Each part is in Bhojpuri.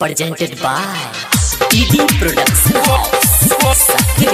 presented by DD Production House, Sakri.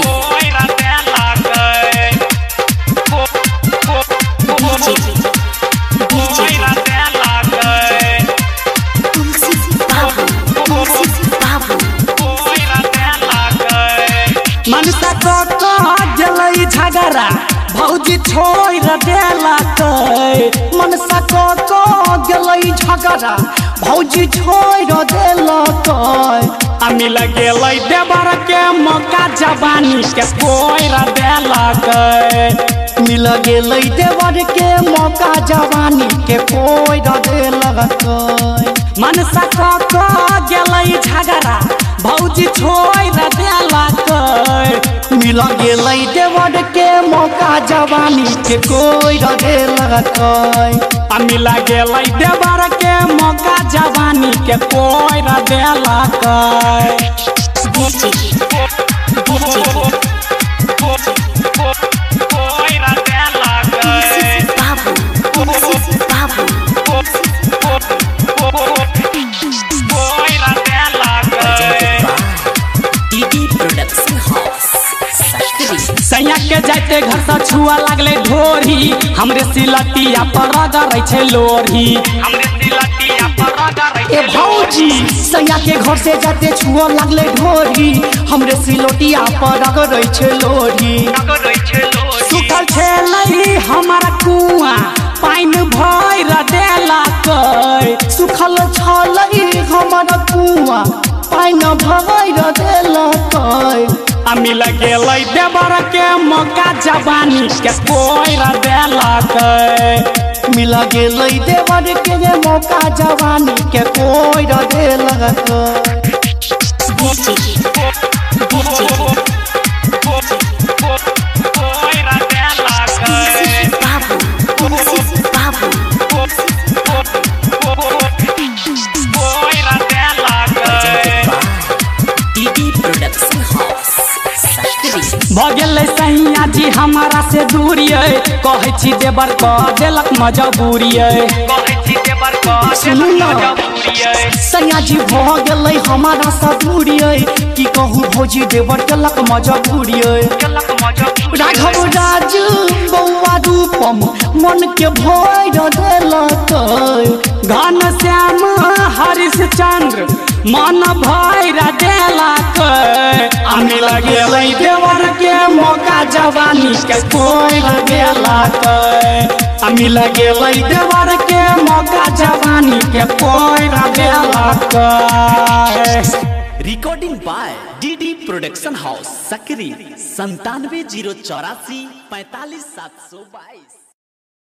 मनसा को जलई झगड़ा भौजी छोड़ देला मनसा को जलई झगड़ा भौजी छोड़ देला मिल गेलै देवर के मौका जवानी के कोइरा देला मिल गेलै देवर के मौका जवानी के कोइरा देला मनसा को गेलै झगड़ा भौजी छोड़ देला मिल गेलै देवर के मौका जवानी के कोई देलक मिल गेलै देवर के मौका जवानी के कोई देलक सैया के जाते घर से छुआ लगले ढोरी हमरे सिलटिया पर रगड़ै छै लोरी ए भौजी सैया के घर से जाते छुआ लगले ढोरी हमरे सिलटिया पर रगड़ै छै लोरी सुखल छलै हमर कुआ पाइन भइर देलक सुखल छलै हमर कुआ पाइन भइर देलक मिल गेलै देवर के मौका जवानी के कोइरा देलक मिल गेलै देवर के मौका जवानी के कोइरा देलक भगेलै सैया जी हमारा से दूरी कहै छी देवर क देलक मजबूरी सैया जी भगेलै हमारा से दूरी की कहूँ भौजी देवर देलक मजबूरी राघव राज बौआ रूपम मन के भैर देलक घन श्याम हरिश्चंद्र मन भैर देलक मिल गेलै देवर के मौका जवानी के कोई देलक मिल गेलै देवर के मौका जवानी के कोई देलक Recording by DD Production House, Sakri 97 084 45 722।